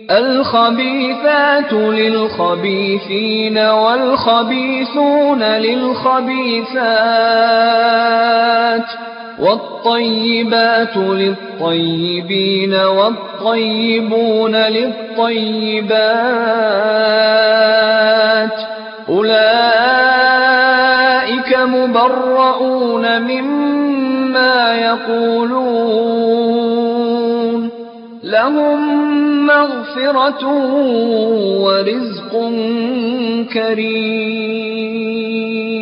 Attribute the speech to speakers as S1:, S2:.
S1: الخبيثات للخبيثين والخبيثون للخبيثات والطيبات للطيبين والطيبون للطيبات أولئك مبرؤون مما يقولون لهم مغفرة ورزق كريم.